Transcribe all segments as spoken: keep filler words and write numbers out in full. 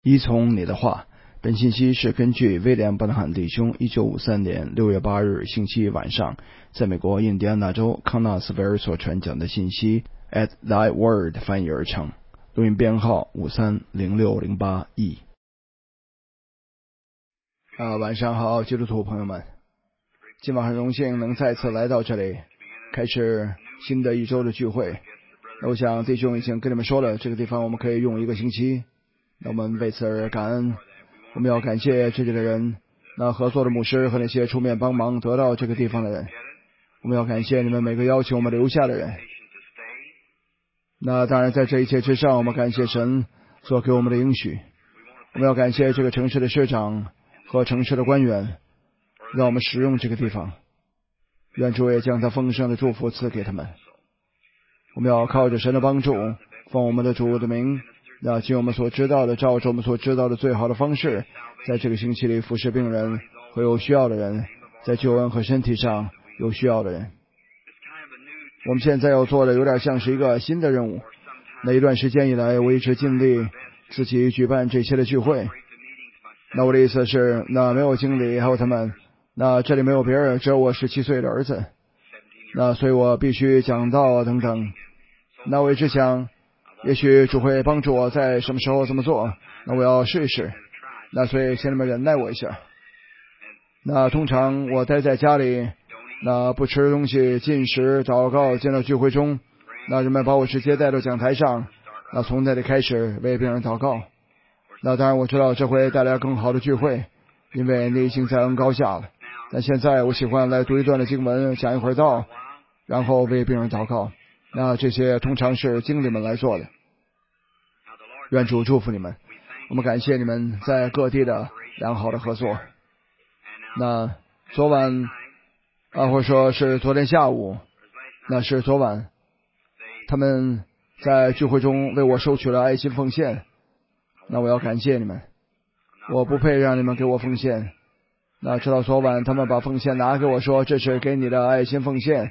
依从你的话。本信息是根据威廉·伯纳罕弟兄一九五三年六月八日星期一晚上在美国印第安纳州康纳斯维尔所传讲的信息 at thy word 翻译而成，录音编号五三零六零八 E。啊，晚上好，基督徒朋友们，今晚很荣幸能再次来到这里，开始新的一周的聚会。那我想弟兄已经跟你们说了，这个地方我们可以用一个星期，那我们为此而感恩。我们要感谢这里的人，那合作的牧师和那些出面帮忙得到这个地方的人。我们要感谢你们每个邀请我们留下的人。那当然在这一切之上，我们感谢神所给我们的应许。我们要感谢这个城市的市长和城市的官员，让我们使用这个地方。愿主也将他丰盛的祝福赐给他们。我们要靠着神的帮助，奉我们的主的名，那尽我们所知道的，照着我们所知道的最好的方式，在这个星期里服侍病人和有需要的人，在救恩和身体上有需要的人。我们现在要做的有点像是一个新的任务。那一段时间以来，我一直尽力自己举办这些的聚会。那我的意思是，那没有经理还有他们，那这里没有别人，只有我十七岁的儿子。那所以我必须讲道等等。那我一直想也许主会帮助我在什么时候这么做，那我要试一试。那所以请你们忍耐我一下。那通常我待在家里，那不吃东西，进食祷告，见到聚会中，那人们把我直接带到讲台上，那从那里开始为病人祷告。那当然我知道这会带来更好的聚会，因为你已经在恩膏下了。但现在我喜欢来读一段的经文，讲一会儿道，然后为病人祷告。那这些通常是经理们来做的。愿主祝福你们，我们感谢你们在各地的良好的合作。那昨晚啊，或者说是昨天下午，那是昨晚，他们在聚会中为我收取了爱心奉献。那我要感谢你们，我不配让你们给我奉献。那直到昨晚，他们把奉献拿给我说，这是给你的爱心奉献。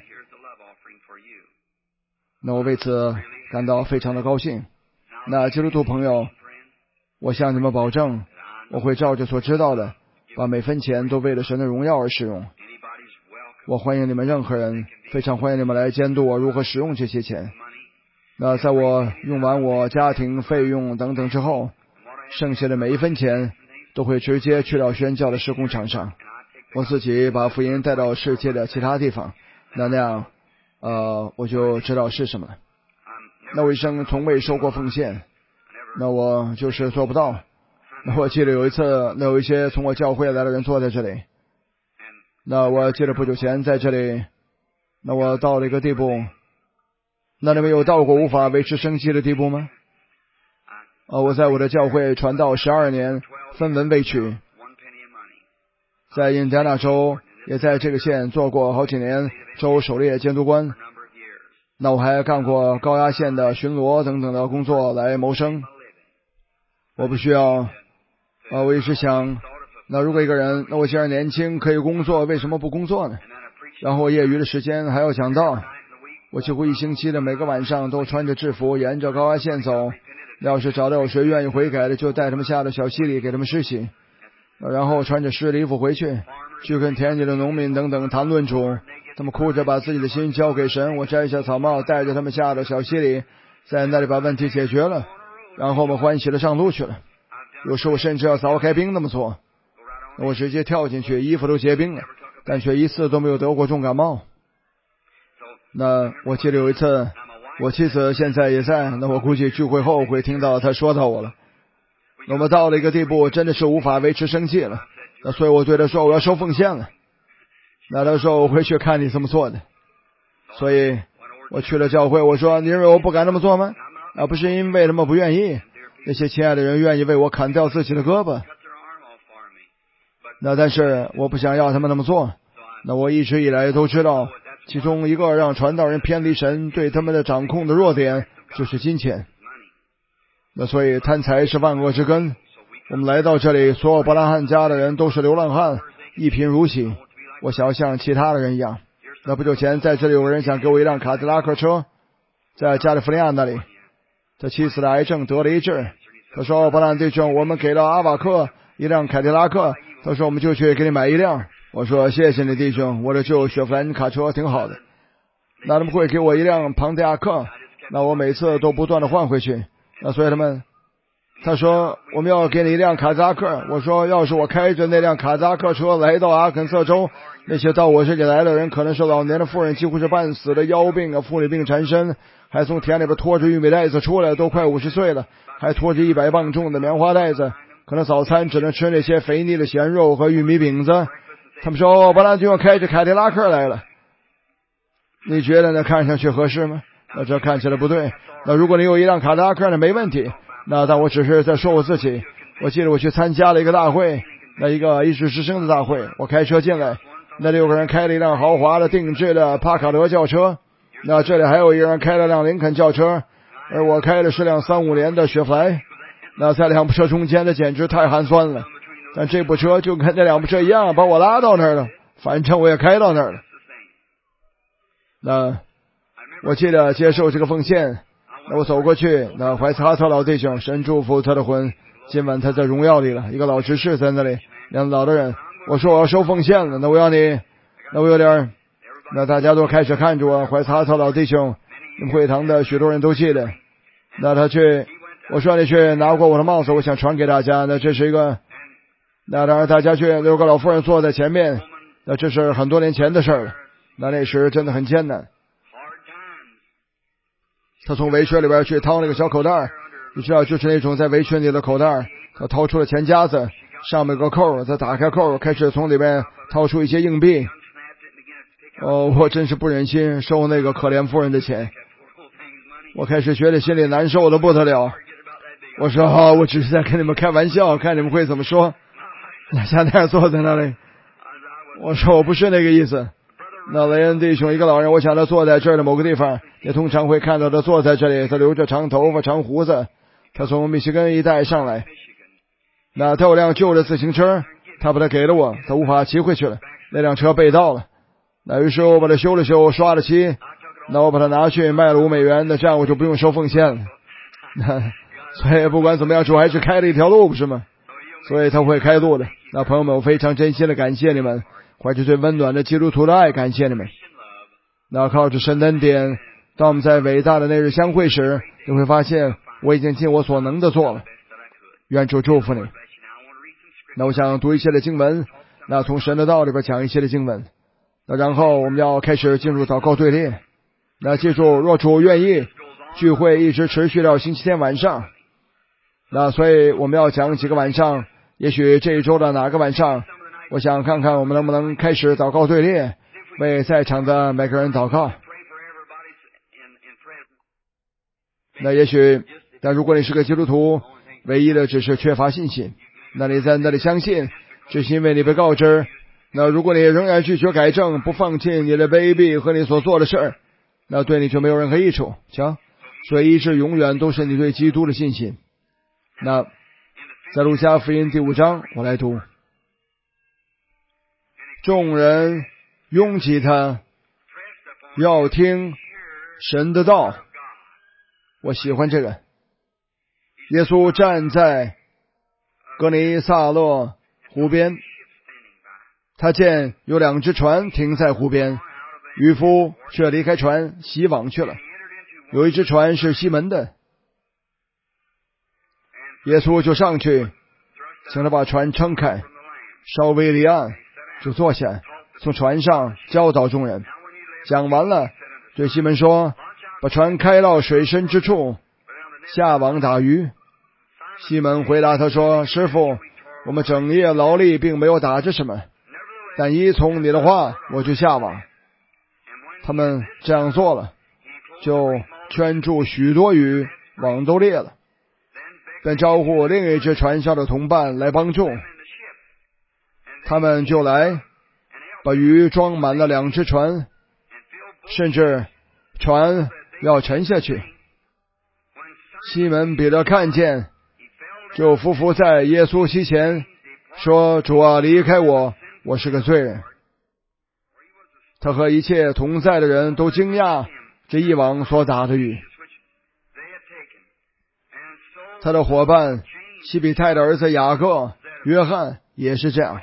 那我为此感到非常的高兴。那基督徒朋友，我向你们保证，我会照着所知道的，把每分钱都为了神的荣耀而使用。我欢迎你们任何人，非常欢迎你们来监督我如何使用这些钱。那在我用完我家庭费用等等之后，剩下的每一分钱都会直接去到宣教的事工场上，我自己把福音带到世界的其他地方。那那样呃，我就知道是什么了。那我一生从未收过奉献，那我就是做不到。那我记得有一次，那有一些从我教会来的人坐在这里。那我记得不久前在这里，那我到了一个地步。那你们有到过无法维持生计的地步吗？啊，我在我的教会传道十二年，分文未取。在印第安纳州，也在这个县做过好几年州狩猎监督官。那我还干过高压线的巡逻等等的工作来谋生。我不需要啊，我一直想，那如果一个人，那我既然年轻可以工作，为什么不工作呢？然后业余的时间还要讲道。我几乎一星期的每个晚上都穿着制服沿着高压线走。要是找到有谁愿意悔改的，就带他们下到小溪里给他们施洗，然后穿着湿的衣服回去，去跟田里的农民等等谈论主。他们哭着把自己的心交给神，我摘下草帽，带着他们下到小溪里，在那里把问题解决了，然后我们欢喜的上路去了。有时候甚至要凿开冰那么做，我直接跳进去，衣服都结冰了，但却一次都没有得过重感冒。那我记得有一次，我妻子现在也在，那我估计聚会后会听到她说到我了。我们到了一个地步，真的是无法维持生计了。那所以我对她说，我要收奉献了。那她说，我会去看你怎么做的。所以我去了教会，我说，你认为我不敢那么做吗？啊，不是因为他们不愿意，那些亲爱的人愿意为我砍掉自己的胳膊。那但是我不想要他们那么做。那我一直以来都知道，其中一个让传道人偏离神对他们的掌控的弱点就是金钱。那所以贪财是万恶之根。我们来到这里，所有伯拉罕家的人都是流浪汉，一贫如洗。我想要像其他的人一样。那不久前在这里有个人想给我一辆卡迪拉克车，在加利福尼亚那里，他妻子的癌症得了一治， 他说伯兰弟兄，我们给了阿瓦克一辆凯迪拉克，他说我们就去给你买一辆。我说谢谢你弟兄，我的旧雪佛兰卡车挺好的。那他们会给我一辆庞蒂亚克，那我每次都不断的换回去。那所以他们他说我们要给你一辆卡扎克。我说要是我开着那辆卡扎克车来到阿肯色州，那些到我这里来的人可能是老年的妇人，几乎是半死的腰病啊，妇女病缠身，还从田里边拖着玉米袋子出来，都快五十岁了，还拖着一百磅重的棉花袋子，可能早餐只能吃那些肥腻的咸肉和玉米饼子。他们说伯兰弟兄开着凯迪拉克来了，你觉得那看上去合适吗？那这看起来不对。那如果你有一辆卡迪拉克呢，没问题。那但我只是在说我自己。我记得我去参加了一个大会，那一个一直之声的大会，我开车进来，那里有个人开了一辆豪华的定制的帕卡罗轿车，那这里还有一个人开了辆林肯轿车，而我开的是辆三五年的雪佛兰。那在两部车中间的简直太寒酸了，但这部车就跟那两部车一样，把我拉到那儿了，反正我也开到那儿了。那我记得接受这个奉献，那我走过去，那怀斯哈特老弟兄，神祝福他的魂，今晚他在荣耀里了，一个老执事在那里，两个老的人。我说我要收奉献了，那我要你，那我有点，那大家都开始看着我，怀斯哈特老弟兄，会堂的许多人都记得。那他去，我说你去拿过我的帽子，我想传给大家。那这是一个，那当然大家去，有个老妇人坐在前面，那这是很多年前的事了。那那时真的很艰难。他从围裙里边去掏那个小口袋，你知道就是那种在围裙里的口袋，他掏出了钱夹子，上面有个扣，他打开扣，开始从里边掏出一些硬币。哦，我真是不忍心收那个可怜妇人的钱，我开始觉得心里难受的不得了。我说好、哦，我只是在跟你们开玩笑，看你们会怎么说。像那样坐在那里，我说我不是那个意思。那雷恩弟兄一个老人，我想他坐在这儿的某个地方，也通常会看到他坐在这里，他留着长头发长胡子，他从密西根一带上来。那他有辆旧的自行车，他把它给了我，他无法骑回去了，那辆车被盗了。那于是我把它修了修，刷了漆，那我把它拿去卖了五美元，那这样我就不用收奉献了。所以不管怎么样，主还是开了一条路，不是吗？所以他会开路的。那朋友们，我非常真心的感谢你们，怀着最温暖的基督徒的爱，感谢你们。那靠着神的恩典，当我们在伟大的那日相会时，你会发现我已经尽我所能的做了。愿主祝福你。那我想读一些的经文，那从神的道里边讲一些的经文。那然后我们要开始进入祷告队列。那记住，若主愿意，聚会一直持续到星期天晚上。那所以我们要讲几个晚上，也许这一周的哪个晚上，我想看看我们能不能开始祷告队列，为在场的每个人祷告。那也许，但如果你是个基督徒，唯一的只是缺乏信心，那你在那里相信，只是因为你被告知。那如果你仍然拒绝改正，不放弃你的卑鄙和你所做的事儿，那对你就没有任何益处。瞧，所以医治永远都是你对基督的信心。那在路加福音第五章，我来读。众人拥挤他，要听神的道。我喜欢这个。耶稣站在格尼撒勒湖边，他见有两只船停在湖边，渔夫却离开船洗网去了。有一只船是西门的，耶稣就上去，请他把船撑开，稍微离岸，就坐下，从船上教导众人。讲完了，对西门说：把船开到水深之处，下网打鱼。西门回答他说：师父，我们整夜劳力，并没有打着什么，但依从你的话，我就下网。他们这样做了，就圈住许多鱼，网都裂了。便招呼另一只船上的同伴来帮助，他们就来把鱼装满了两只船，甚至船要沉下去。西门彼得看见，就伏伏在耶稣膝前说：主啊，离开我，我是个罪人。他和一切同在的人都惊讶这一网所打的鱼。 他的伙伴西比泰的儿子雅各、约翰也是这样。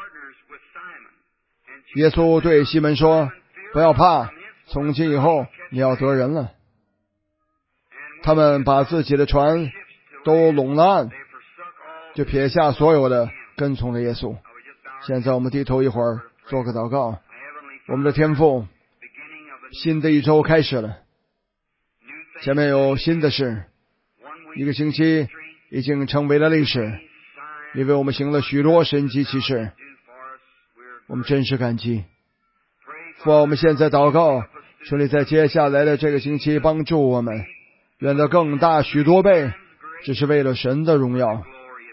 耶稣对西门说，不要怕，从今以后你要得人了。他们把自己的船都拢了岸，就撇下所有的，跟从了耶稣。现在我们低头一会儿，做个祷告。我们的天父，新的一周开始了，前面有新的事，一个星期已经成为了历史，因为我们行了许多神迹奇事，我们真是感激。父啊，我们现在祷告，求你在接下来的这个星期帮助我们，愿得更大许多倍，只是为了神的荣耀。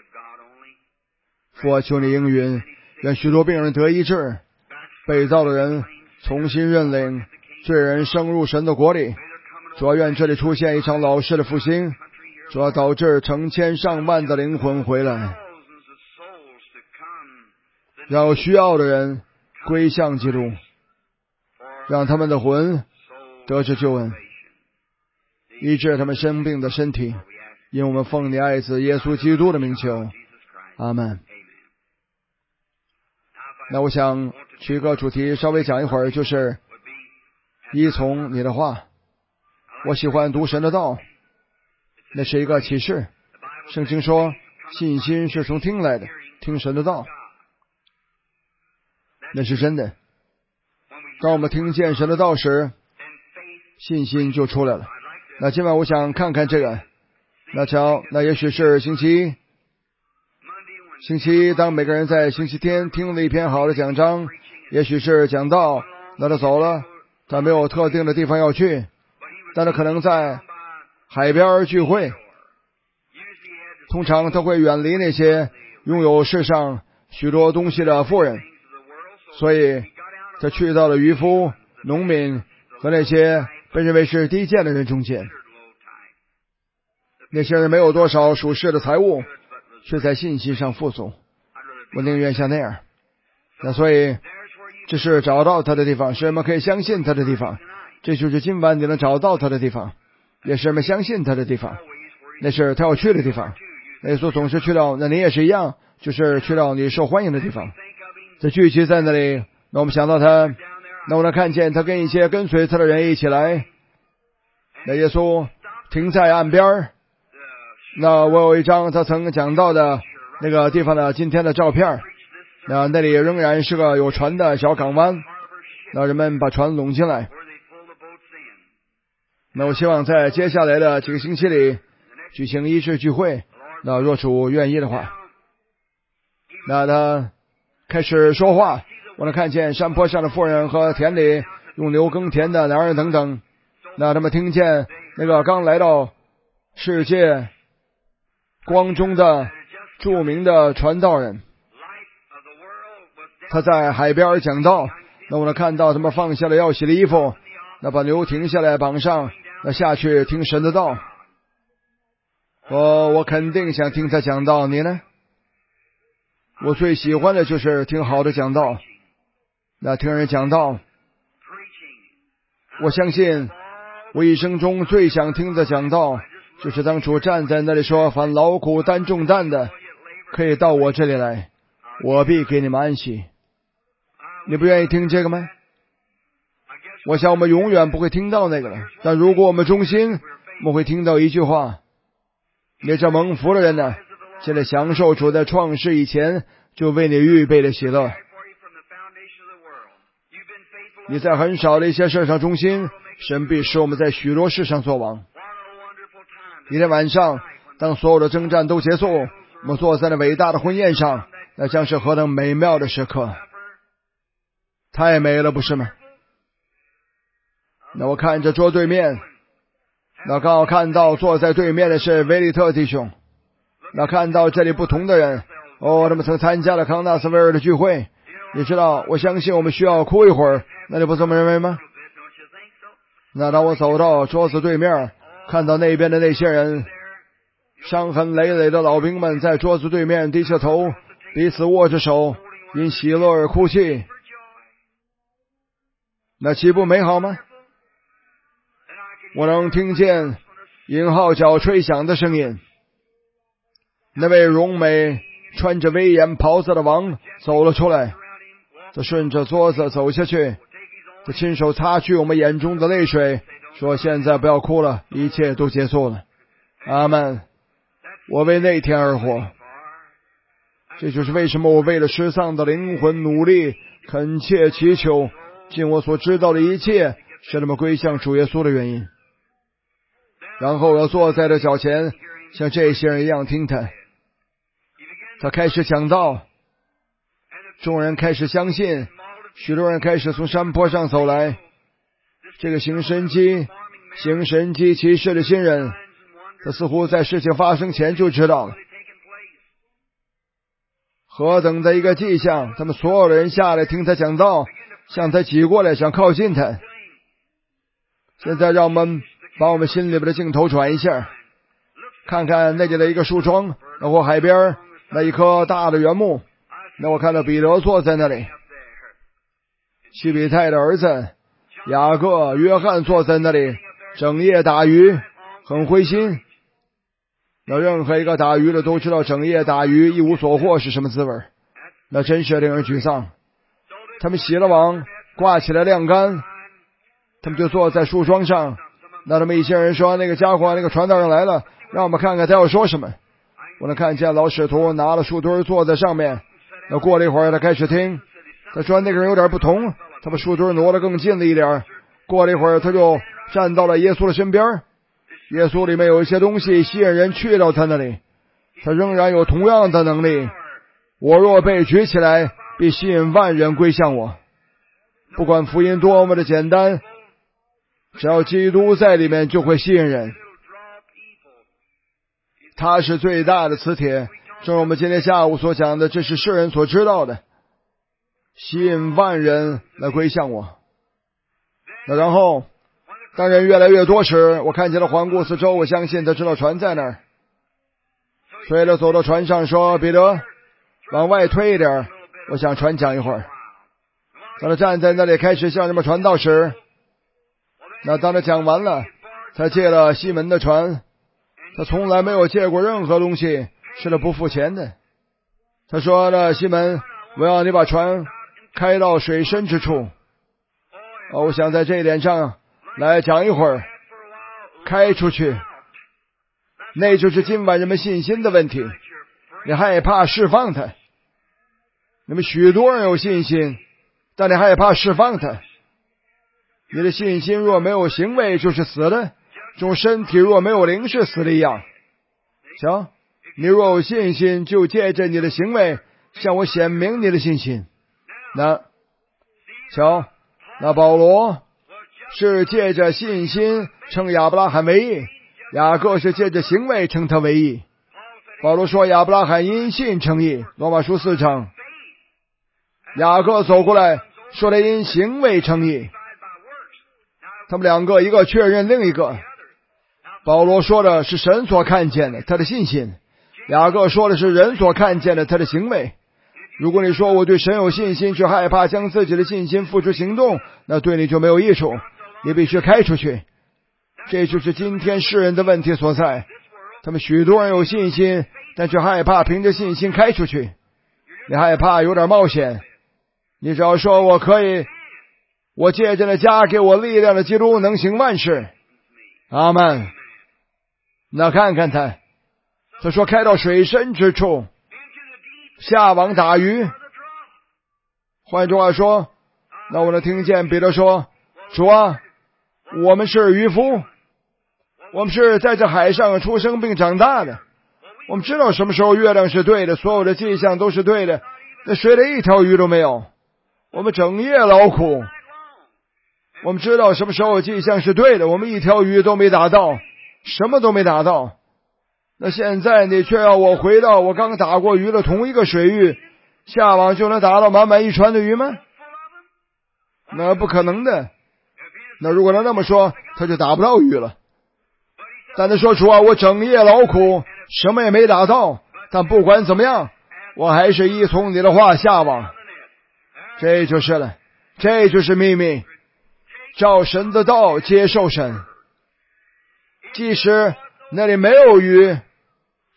父啊，求你应允，愿许多病人得医治，被造的人重新认领，罪人升入神的国里。主要愿这里出现一场老式的复兴，主要导致成千上万的灵魂回来，让有需要的人归向基督，让他们的魂得着救恩，医治他们生病的身体，因我们奉你爱子耶稣基督的名求，阿们。那我想取一个主题稍微讲一会儿，就是依从你的话。我喜欢读神的道，那是一个启示。圣经说信心是从听来的，听神的道，那是真的。当我们听见神的道时，信心就出来了。那今晚我想看看这个。那瞧，那也许是星期一星期一当每个人在星期天听了一篇好的讲章，也许是讲道，那他走了，他没有特定的地方要去，但他可能在海边聚会。通常他会远离那些拥有世上许多东西的富人，所以他去到了渔夫、农民和那些被认为是低贱的人中间。那些人没有多少属世的财物，却在信心上富足，我宁愿像那样。那所以这是找到他的地方，是人们可以相信他的地方。这就是今晚你能找到他的地方，也是人们相信他的地方，那是他要去的地方。耶稣总是去到，那你也是一样，就是去到你受欢迎的地方。这聚集在那里，那我们想到他，那我能看见他跟一些跟随他的人一起来。那耶稣停在岸边，那我有一张他曾讲到的那个地方的今天的照片，那那里仍然是个有船的小港湾，那人们把船拢进来。那我希望在接下来的几个星期里举行医治聚会，那若主愿意的话，那他开始说话，我能看见山坡上的妇人和田里用牛耕田的男人等等，那他们听见那个刚来到世界光中的著名的传道人，他在海边讲道，那我能看到他们放下了要洗的衣服，那把牛停下来绑上，那下去听神的道。我我肯定想听他讲道，你呢？我最喜欢的就是听好的讲道，那听人讲道，我相信我一生中最想听的讲道，就是当初站在那里说，凡劳苦担重担的，可以到我这里来，我必给你们安息。你不愿意听这个吗？我想我们永远不会听到那个了，但如果我们忠心，我们会听到一句话，你这蒙福的人呢，现在享受主在创世以前就为你预备的喜乐。你在很少的一些事上忠心，神必使我们在许多事上作王。一天晚上，当所有的征战都结束，我们坐在那伟大的婚宴上，那将是何等美妙的时刻，太美了，不是吗？那我看着桌对面，那刚好看到坐在对面的是维利特弟兄，那看到这里不同的人，哦，他们曾参加了康纳斯维尔的聚会。你知道，我相信我们需要哭一会儿，那你不这么认为吗？那当我走到桌子对面，看到那边的那些人，伤痕累累的老兵们在桌子对面低下头，彼此握着手，因喜乐而哭泣，那岂不美好吗？我能听见银号角吹响的声音， 那位荣美穿着威严袍子的王走了出来，他顺着桌子走下去，他亲手擦去我们眼中的泪水，说现在不要哭了，一切都结束了。阿们。我为那天而活，这就是为什么我为了失丧的灵魂努力恳切祈求，尽我所知道的一切使他们归向主耶稣的原因。然后我要坐在他脚前，像这些人一样听他。他开始讲道，众人开始相信，许多人开始从山坡上走来。这个行神迹行神迹奇事的新人，他似乎在事情发生前就知道了。何等的一个迹象，他们所有的人下来听他讲道，向他挤过来，想靠近他。现在让我们把我们心里边的镜头转一下，看看那里的一个树桩，然后海边那一棵大的原木，那我看到彼得坐在那里，西比泰的儿子雅各、约翰坐在那里，整夜打鱼，很灰心。那任何一个打鱼的都知道整夜打鱼一无所获是什么滋味，那真是令人沮丧。他们洗了网，挂起来晾竿，他们就坐在树桩上。那他们一些人说，那个家伙那个传道人来了，让我们看看他要说什么。我能看见老使徒拿了树墩坐在上面。那过了一会儿他开始听，他说那个人有点不同，他把树墩挪得更近了一点。过了一会儿他就站到了耶稣的身边，耶稣里面有一些东西吸引人去到他那里，他仍然有同样的能力。我若被举起来，必吸引万人归向我。不管福音多么的简单，只要基督在里面就会吸引人。他是最大的磁铁，正如我们今天下午所讲的，这是世人所知道的，吸引万人来归向我。那然后当人越来越多时，我看见了环顾四周，我相信他知道船在那儿，所以他走到船上说，彼得往外推一点，我想船讲一会儿。当他站在那里开始向人们传道时，那当他讲完了，他借了西门的船，他从来没有借过任何东西是他不付钱的。他说了，西门，我要你把船开到水深之处。哦，我想在这一点上来讲一会儿，开出去，那就是今晚人们信心的问题。你害怕释放它，你们许多人有信心，但你害怕释放它。你的信心若没有行为就是死的，这种身体若没有灵是死的一样。行，你若有信心，就借着你的行为向我显明你的信心。那瞧，那保罗是借着信心称亚伯拉罕为义，雅各是借着行为称他为义。保罗说亚伯拉罕因信称义，罗马书四章。雅各走过来说他因行为称义，他们两个一个确认另一个。保罗说的是神所看见的他的信心，雅各说的是人所看见的他的行为。如果你说我对神有信心，却害怕将自己的信心付诸行动，那对你就没有益处，你必须开出去。这就是今天世人的问题所在，他们许多人有信心，但却害怕凭着信心开出去。你害怕有点冒险，你只要说我可以，我借着了加给我力量的基督能行万事。阿们。那看看他，他说开到水深之处，下网打鱼。换句话说，那我能听见彼得说，主啊，我们是渔夫，我们是在这海上出生并长大的，我们知道什么时候月亮是对的，所有的迹象都是对的，那水里一条鱼都没有，我们整夜劳苦，我们知道什么时候迹象是对的，我们一条鱼都没打到，什么都没打到。那现在你却要我回到我刚打过鱼的同一个水域，下网就能打到满满一船的鱼吗？那不可能的。那如果他那么说，他就打不到鱼了。但他说，主啊，我整夜劳苦，什么也没打到，但不管怎么样，我还是依从你的话下网。这就是了，这就是秘密，照神的道接受神。即使那里没有鱼，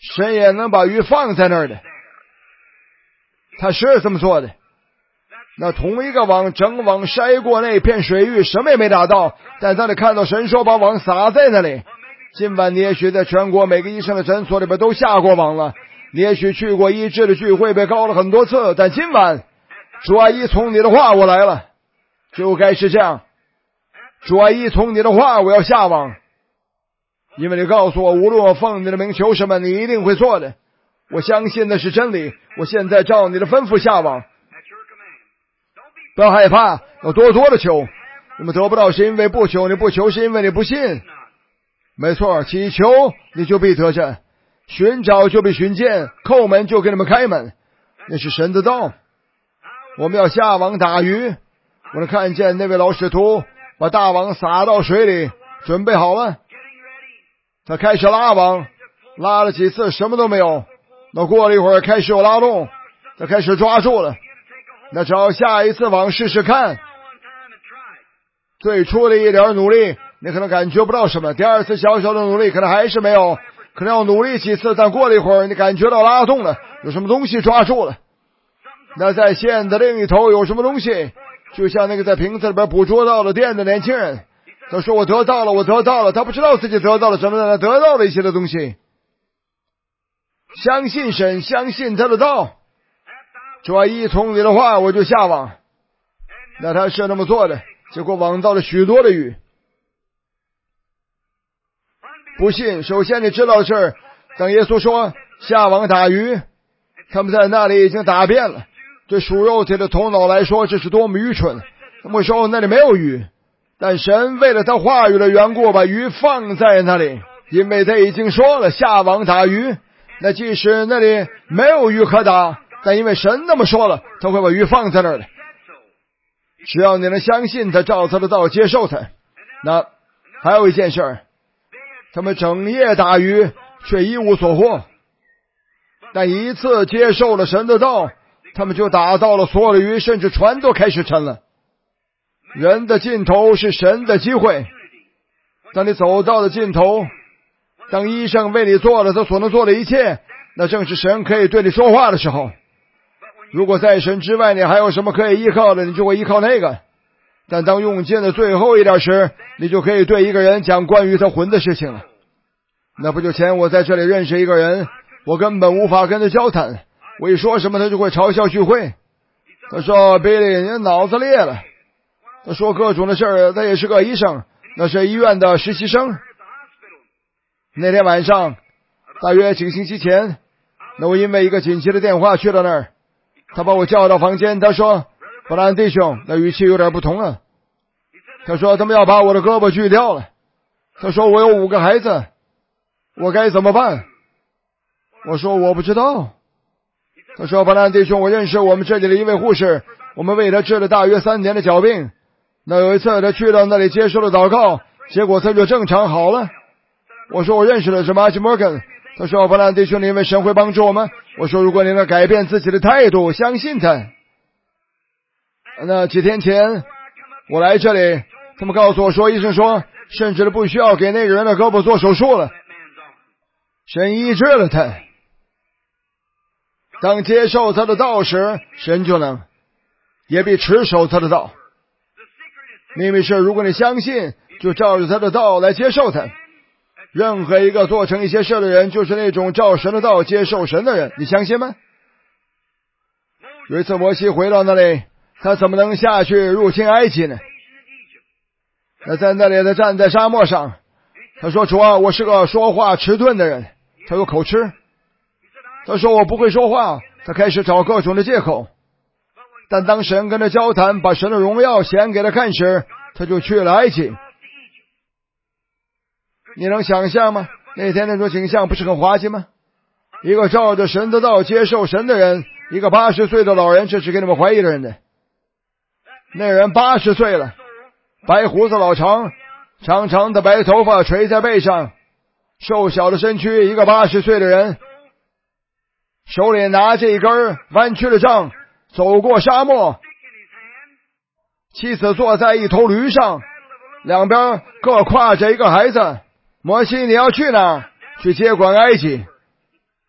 神也能把鱼放在那儿的。他是这么做的。那同一个网，整网筛过那片水域，什么也没打到，但当你看到神说把网撒在那里。今晚你也许在全国每个医生的诊所里边都下过网了，你也许去过医治的聚会被告了很多次，但今晚主啊，依从你的话我来了，就该是这样。主啊，依从你的话我要下网，因为你告诉我无论我奉你的名求什么，你一定会做的。我相信那是真理，我现在照你的吩咐下网。不要害怕，要多多的求。你们得不到是因为不求，你不求是因为你不信。没错，祈求你就必得着，寻找就必寻见，叩门就给你们开门。那是神的道。我们要下网打鱼。我能看见那位老使徒把大网撒到水里，准备好了。他开始拉网，拉了几次什么都没有。那过了一会儿开始有拉动，他开始抓住了。那只要下一次网试试看。最初的一点努力你可能感觉不到什么，第二次小小的努力可能还是没有，可能要努力几次，但过了一会儿你感觉到拉动了，有什么东西抓住了。那在线的另一头有什么东西，就像那个在瓶子里边捕捉到了电的年轻人，他说我得到了，我得到了，他不知道自己得到了什么，他得到了一些的东西。相信神，相信他的道。主啊，依从你的话我就下网。那他是那么做的，结果网到了许多的鱼。不信，首先你知道的是，当耶稣说下网打鱼，他们在那里已经打遍了。对属肉体的头脑来说，这是多么愚蠢。他们说那里没有鱼，但神为了他话语的缘故把鱼放在那里，因为他已经说了下网打鱼。那即使那里没有鱼可打，但因为神那么说了，他会把鱼放在那儿的。只要你能相信他，照他的道接受他。那还有一件事，他们整夜打鱼却一无所获，但一次接受了神的道，他们就打到了所有的鱼，甚至船都开始沉了。人的尽头是神的机会。当你走到了尽头，当医生为你做了他所能做的一切，那正是神可以对你说话的时候。如果在神之外你还有什么可以依靠的，你就会依靠那个。但当用尽的最后一点时，你就可以对一个人讲关于他魂的事情了。那不久前我在这里认识一个人，我根本无法跟他交谈，我一说什么他就会嘲笑聚会。他说 Billy 你脑子裂了。他说各种的事儿，他也是个医生，那是医院的实习生。那天晚上大约几个星期前，那我因为一个紧急的电话去了那儿，他把我叫到房间，他说布兰弟兄，那语气有点不同了。他说他们要把我的胳膊锯掉了。他说我有五个孩子，我该怎么办？我说我不知道。他说布兰弟兄，我认识我们这里的一位护士，我们为他治了大约三年的脚病。那有一次他去到那里接受了祷告，结果他就正常好了。我说我认识的是马吉摩根。他说布兰弟兄，你以为神会帮助我们？我说如果你能改变自己的态度，相信他。那几天前我来这里，他们告诉我说，医生说甚至不需要给那个人的胳膊做手术了，神医治了他。当接受他的道时，神就能也必持守他的道。秘密是如果你相信，就照着他的道来接受他。任何一个做成一些事的人，就是那种照神的道接受神的人，你相信吗？有一次摩西回到那里，他怎么能下去入侵埃及呢？那在那里他站在沙漠上，他说主啊，我是个说话迟钝的人，他有口吃。他说我不会说话，他开始找各种的借口。但当神跟他交谈，把神的荣耀显给他看时，他就去了埃及。你能想象吗？那天那种景象不是很滑稽吗？一个照着神的道接受神的人，一个八十岁的老人，这是给你们怀疑的人的。那人八十岁了，白胡子老长，长长的白头发垂在背上，瘦小的身躯，一个八十岁的人，手里拿着一根弯曲的杖，走过沙漠。妻子坐在一头驴上，两边各挎着一个孩子。摩西，你要去哪儿？去接管埃及。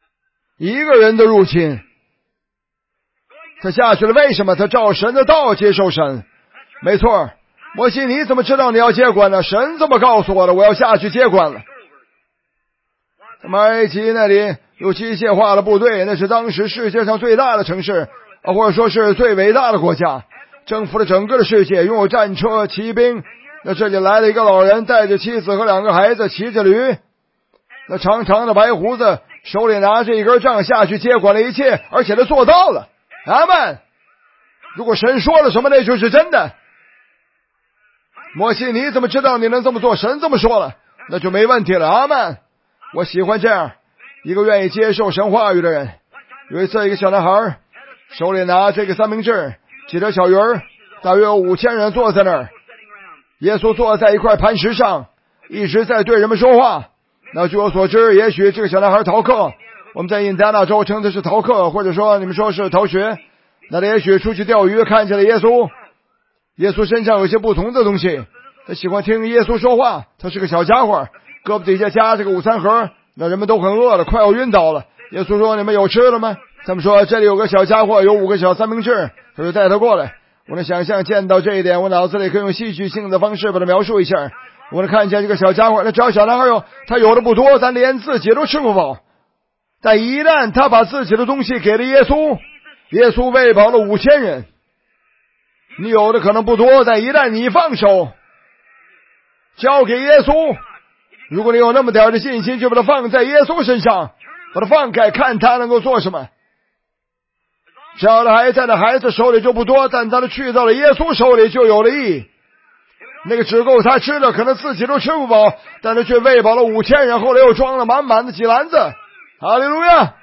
一个人的入侵。他下去了，为什么？他照神的道接受神。没错，摩西，你怎么知道你要接管呢？神这么告诉我的，我要下去接管了。那么埃及那里有机械化的部队，那是当时世界上最大的城市啊，或者说是最伟大的国家，征服了整个的世界，拥有战车、骑兵。那这里来了一个老人，带着妻子和两个孩子，骑着驴，那长长的白胡子，手里拿着一根杖，下去接管了一切，而且他做到了。阿们！如果神说了什么，那就是真的。摩西，你怎么知道你能这么做？神这么说了，那就没问题了。阿们！我喜欢这样一个愿意接受神话语的人。有一次，一个小男孩手里拿这个三明治，几条小鱼儿，大约有五千人坐在那儿。耶稣坐在一块磐石上，一直在对人们说话。那据我所知，也许这个小男孩逃课，我们在印第安纳州称的是逃课，或者说你们说是逃学。那他也许出去钓鱼，看见了耶稣。耶稣身上有些不同的东西，他喜欢听耶稣说话。他是个小家伙，胳膊底下夹着个午餐盒，那人们都很饿了，快要晕倒了。耶稣说：“你们有吃了吗？”他们说：“这里有个小家伙，有五个小三明治。”他就带他过来。我能想象见到这一点，我脑子里可以用戏剧性的方式把它描述一下。我能看见这个小家伙，那只要小男孩有，他有的不多，但连自己都吃不饱。但一旦他把自己的东西给了耶稣，耶稣喂饱了五千人。你有的可能不多，但一旦你放手交给耶稣，如果你有那么点的信心，就把它放在耶稣身上，把它放开，看他能够做什么。只要他还在那孩子手里就不多，但他的去到了耶稣手里就有了意义。那个只够他吃的，可能自己都吃不饱，但他却喂饱了五千人，后来又装了满满的几篮子。哈利路亚！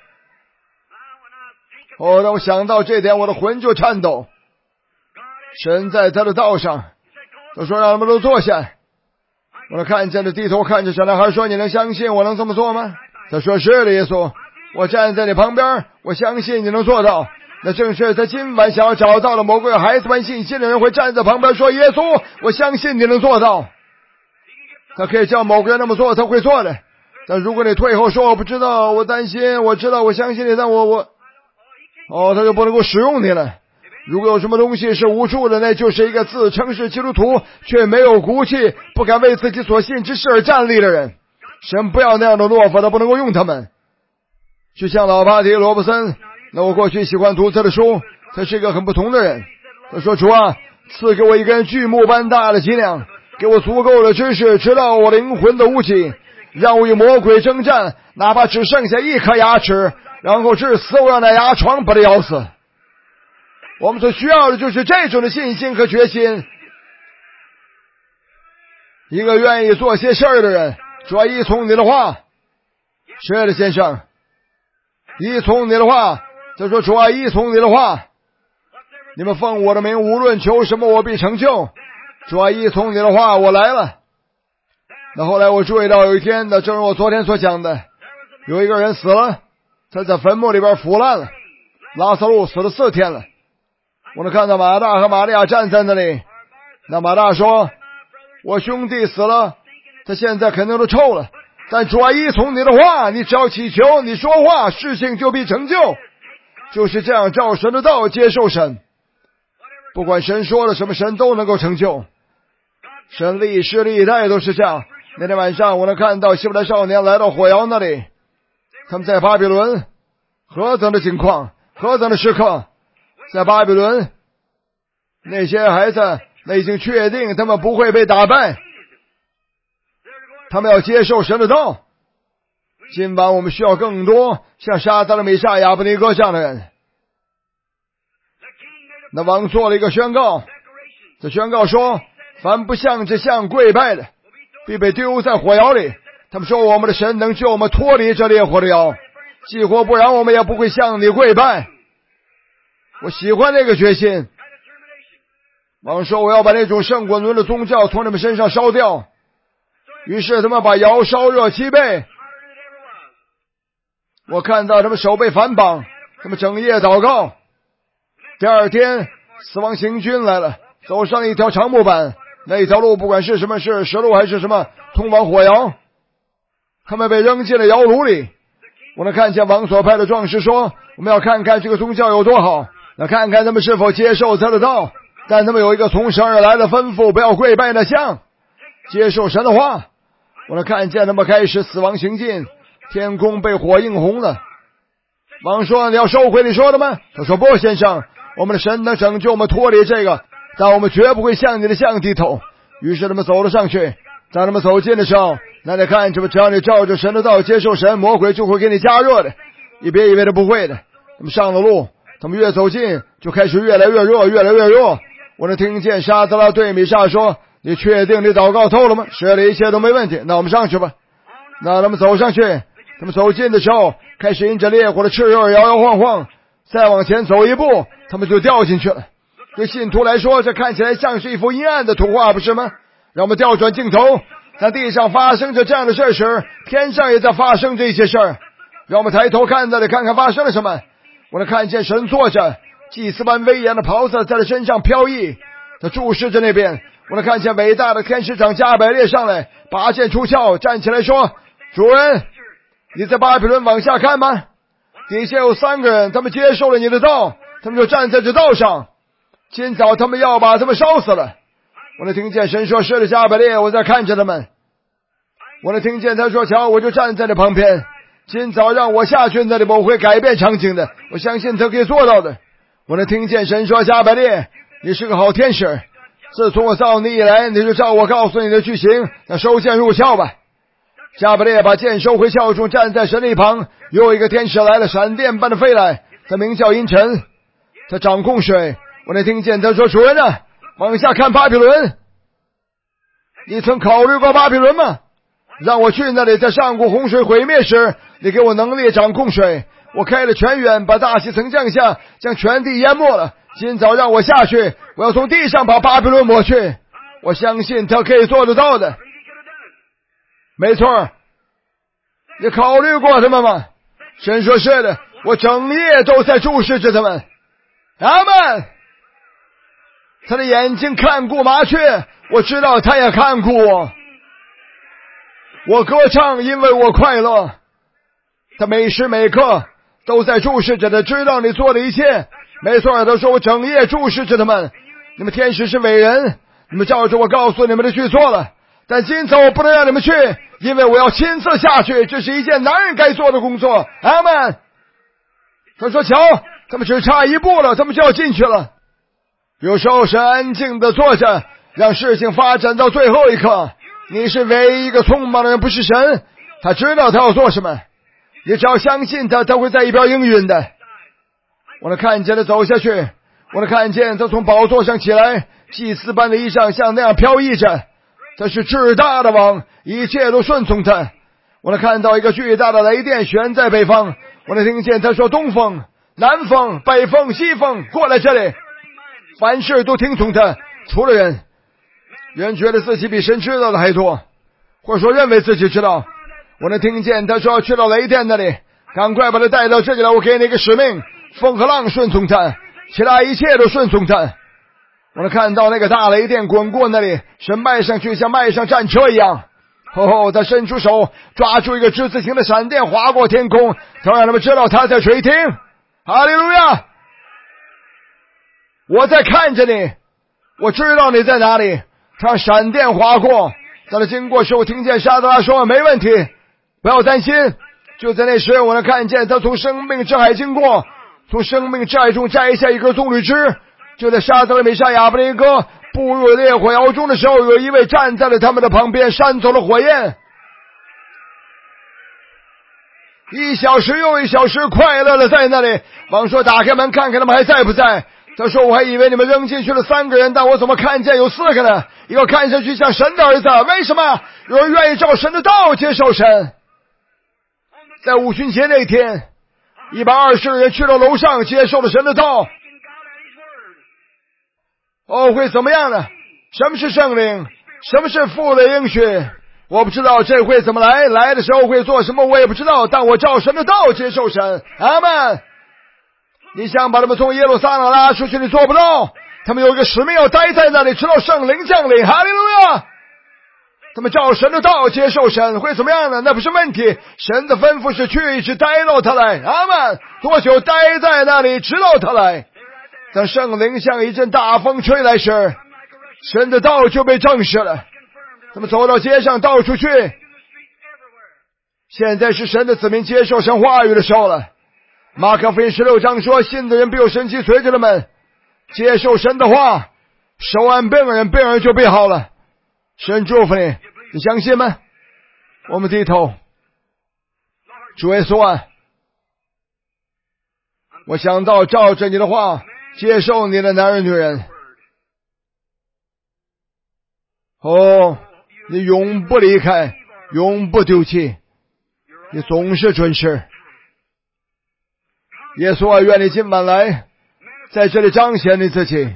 哦，当我想到这点，我的魂就颤抖。神在他的道上，他说让他们都坐下。我看见了，低头看着小男孩说：“你能相信我能这么做吗？”他说：“是的，耶稣，我站在你旁边，我相信你能做到。”那正是他今晚想要找到了某个有孩子般信心的人，会站在旁边说：“耶稣，我相信你能做到。”他可以叫某个人那么做，他会做的。但如果你退后说：“我不知道，我担心，我知道，我相信你，但我我……”哦，他就不能够使用你了。如果有什么东西是无助的，那就是一个自称是基督徒却没有骨气，不敢为自己所信之事而站立的人。神不要那样的懦夫，他不能够用他们。就像老巴迪罗伯森，那我过去喜欢读他的书，他是一个很不同的人。他说：“主啊，赐给我一根巨木般大的脊梁，给我足够的知识，知道我灵魂的无极，让我与魔鬼征战，哪怕只剩下一颗牙齿，然后至死我要拿牙床把它咬死。”我们所需要的就是这种的信心和决心。一个愿意做些事儿的人，主要依从你的话。是的，先生，依从你的话。他说：“主啊，依从你的话。你们奉我的名，无论求什么，我必成就。主啊，依从你的话，我来了。”那后来我注意到有一天的，正如我昨天所讲的，有一个人死了，他在坟墓里边腐烂了。拉撒路死了四天了。我能看到马大和玛利亚站在那里。那马大说：“我兄弟死了，他现在肯定都臭了。但主啊，依从你的话，你只要祈求，你说话，事情就必成就。”就是这样，照神的道接受神。不管神说了什么，神都能够成就。神历世历代都是这样。那天晚上，我能看到希伯来少年来到火窑那里，他们在巴比伦，何等的景况，何等的时刻。在巴比伦，那些孩子，那已经确定他们不会被打败，他们要接受神的道。今晚我们需要更多像沙得勒、米煞、亚伯尼哥这样的人。那王做了一个宣告，这宣告说：凡不向这像跪拜的，必被丢在火窑里。他们说：我们的神能救我们脱离这烈火的窑，既或不然，我们也不会向你跪拜。我喜欢那个决心。王说：我要把那种圣滚伦的宗教从你们身上烧掉。于是他们把窑烧热七倍。我看到他们手被反绑，他们整夜祷告。第二天，死亡行军来了，走上一条长木板，那一条路不管是什么，是石路还是什么，通往火窑。他们被扔进了窑炉里。 我能看见王所派的壮士说，我们要看看这个宗教有多好，要看看他们是否接受他的道，但他们有一个从神而来的吩咐，不要跪拜那像，接受神的话。我能看见他们开始死亡行进，天空被火映红了。王说，你要收回你说的吗？他说，不，先生，我们的神能拯救我们脱离这个，但我们绝不会向你的像低头。于是他们走了上去，当他们走近的时候，那你看，只要你照着神的道接受神，魔鬼就会给你加热的，你别以为他不会的。他们上了路，他们越走近就开始越来越热，越来越热。我能听见沙德拉对米沙说，你确定你祷告透了吗？是的，一切都没问题，那我们上去吧。那他们走上去，他们走近的时候，开始因着烈火的炽热摇摇晃晃，再往前走一步，他们就掉进去了。对信徒来说，这看起来像是一幅阴暗的图画，不是吗？让我们调转镜头，在地上发生着这样的事时，天上也在发生这些事儿。让我们抬头看到的，看看发生了什么。我能看见神坐着，祭司般威严的袍子在他身上飘逸，他注视着那边。我能看见伟大的天使长加百列上来，拔剑出鞘，站起来说，主人，你在巴比伦往下看吗？底下有三个人，他们接受了你的道，他们就站在这道上，今早他们要把他们烧死了。我能听见神说，是的，加百列，我在看着他们。我能听见他说，瞧，我就站在那旁边，今早让我下去那里，我会改变场景的，我相信他可以做到的。我能听见神说，加百列，你是个好天使，自从我造你以来，你就照我告诉你的去行，那收剑入鞘吧。加百列把剑收回鞘中，站在神的一旁。又一个天使来了，闪电般的飞来，他名叫阴沉，他掌控水。我能听见他说，主人啊，往下看巴比伦，你曾考虑过巴比伦吗？让我去那里，在上古洪水毁灭时，你给我能力掌控水，我开了泉源，把大气层降下，将全地淹没了。今早让我下去，我要从地上把巴比伦抹去。我相信他可以做得到的。没错，你考虑过他们吗？神说，是的，我整夜都在注视着他们。阿们。他的眼睛看顾麻雀，我知道他也看顾我。我歌唱，因为我快乐。他每时每刻都在注视着，他知道你做的一切。没错，他说，我整夜注视着他们。你们天使是伟人，你们照着我告诉你们的去做了，但今早我不能让你们去，因为我要亲自下去，这是一件男人该做的工作。阿们。他说，瞧，他们只差一步了，他们就要进去了。有时候神安静地坐着，让事情发展到最后一刻。你是唯一一个匆忙的人，不是神，他知道他要做什么，你只要相信他，他会在一边应允的。我能看见他走下去，我能看见他从宝座上起来，祭司般的衣裳像那样飘逸着，他是至大的王，一切都顺从他。我能看到一个巨大的雷电悬在北方，我能听见他说，东风、南风、北风、西风，过来这里，凡事都听从他，除了人。人觉得自己比神知道的还多，或者说认为自己知道。我能听见他说，要去到雷电那里，赶快把他带到这里来，我给你一个使命，风和浪顺从他，其他一切都顺从他。我能看到那个大雷电滚过那里，神迈上去像迈上战车一样。哦，他伸出手抓住一个之字形的闪电划过天空，他让他们知道他在垂听。哈利路亚！我在看着你，我知道你在哪里。他闪电划过，在他经过时，我听见沙德拉说，没问题，不要担心。就在那时，我能看见他从生命之海经过，从生命之海中摘下一根棕榈枝。就在沙德拉、米沙、亚伯尼哥步入烈火窑中的时候，有一位站在了他们的旁边，扇走了火焰。一小时又一小时快乐的在那里。王说，打开门看看他们还在不在。他说，我还以为你们扔进去了三个人，但我怎么看见有四个呢？一个看上去像神的儿子。为什么有人愿意照神的道接受神？在五旬节那天，一百二十个人去到楼上接受了神的道。哦，会怎么样呢？什么是圣灵？什么是父的应许？我不知道这会怎么来，来的时候会做什么我也不知道，但我照神的道接受神。阿们。你想把他们从耶路撒冷拉出去，你做不到。他们有一个使命要待在那里，直到圣灵降临。哈利路亚！ 他们照神的道接受神会怎么样呢？那不是问题。神的吩咐是去，一直待到他来。阿们。多久待在那里，直到他来。当圣灵像一阵大风吹来时，神的道就被证实了。他们走到街上，到处去。现在是神的子民接受神话语的时候了。马可福音十六章说，信的人必有神迹随着他们，接受神的话，手按病人，病人就必好了。神祝福你，你相信吗？我们低头。主耶稣啊，我想到照着你的话接受你的男人女人。哦，你永不离开，永不丢弃，你总是准时。耶稣啊，愿你今晚来在这里彰显你自己。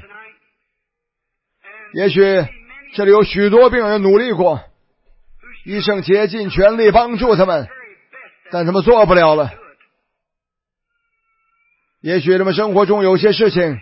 也许这里有许多病人努力过，医生竭尽全力帮助他们，但他们做不了了。也许他们生活中有些事情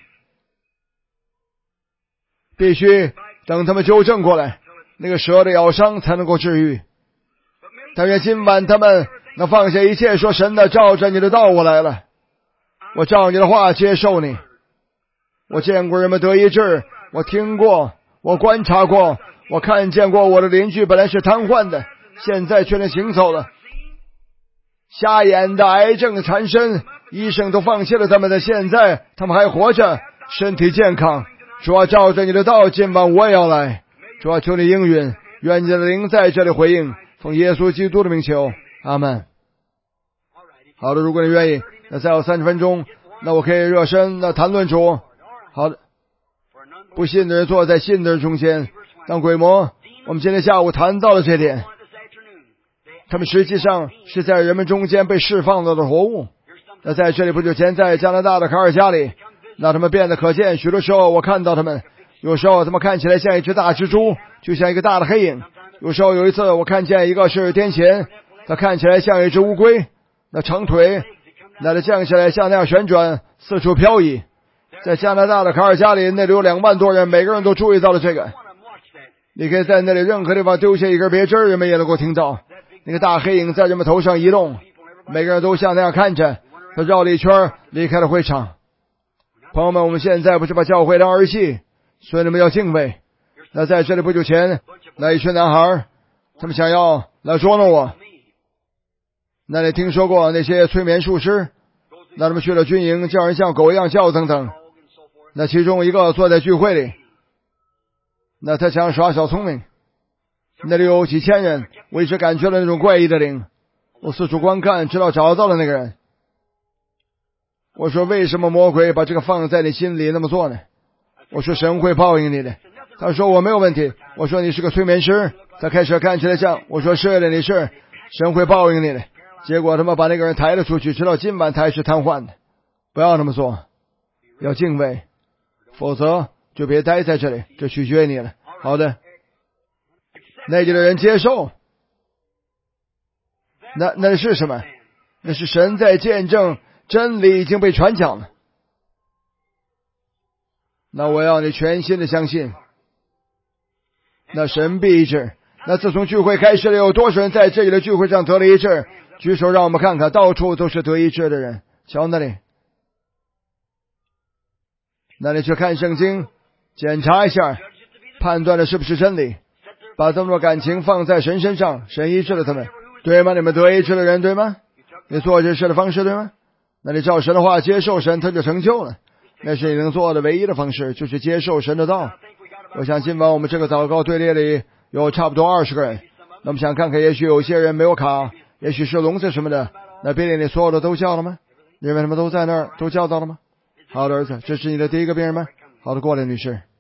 必须等他们纠正过来，那个蛇的咬伤才能够治愈。但愿今晚他们能放下一切，说神的，照着你的道我来了，我照你的话接受你。我见过人们得医治，我听过，我观察过，我看见过我的邻居本来是瘫痪的，现在却能行走了。瞎眼的、癌症的缠身，医生都放弃了他们的，现在他们还活着，身体健康。主啊，照着你的道，今晚我也要来。主啊，求你应允，愿你的灵在这里回应，奉耶稣基督的名求，阿们。好的，如果你愿意，那再有三十分钟，那我可以热身，那谈论主。好的，不信的人坐在信的人中间当鬼魔。我们今天下午谈到了这点，他们实际上是在人们中间被释放到的活物。那在这里不久前，在加拿大的卡尔加里，那他们变得可见。许多时候我看到他们，有时候他们看起来像一只大蜘蛛，就像一个大的黑影。有时候有一次我看见一个是癫痫，他看起来像一只乌龟，那长腿，那它降下来像那样旋转，四处漂移。在加拿大的卡尔加里，那里有两万多人，每个人都注意到了这个。你可以在那里任何地方丢下一根别针，人们也能够听到那个大黑影在人们头上移动，每个人都像那样看着，他绕了一圈离开了会场。朋友们，我们现在不是把教会当儿戏，所以你们要敬畏。那在这里不久前，那一群男孩，他们想要来捉弄我。那你听说过那些催眠术师，那他们去了军营，叫人像狗一样叫等等。那其中一个坐在聚会里，那他想耍小聪明。那里有几千人，我一直感觉了那种怪异的灵。我四处观看，直到找到了那个人。我说，为什么魔鬼把这个放在你心里那么做呢？我说，神会报应你的。他说，我没有问题。我说，你是个催眠师。他开始看起来像。我说，是的，你是，神会报应你的。结果他们把那个人抬了出去，直到今晚他还是瘫痪的。不要那么做，要敬畏，否则就别待在这里，这取决于你了。好的，那里的人接受，那那是什么？那是神在见证真理已经被传讲了。那我要你全心的相信，那神必医治。那自从聚会开始了，有多少人在这里的聚会上得了医治？举手让我们看看，到处都是得医治的人。瞧那里，那你去看圣经，检查一下，判断的是不是真理，把他们的感情放在神身上，神医治了他们，对吗？你们得医治的人，对吗？你做这事的方式，对吗？那你照神的话接受神，他就成就了。那是你能做的唯一的方式，就是接受神的道。我想今晚我们这个祷告队列里有差不多二十个人，那么想看看，也许有些人没有卡，也许是聋子什么的。那病人里所有的都叫了吗？因为他们都在那儿，都叫到了吗？好的，儿子，这是你的第一个病人吗？好的，过来，女士。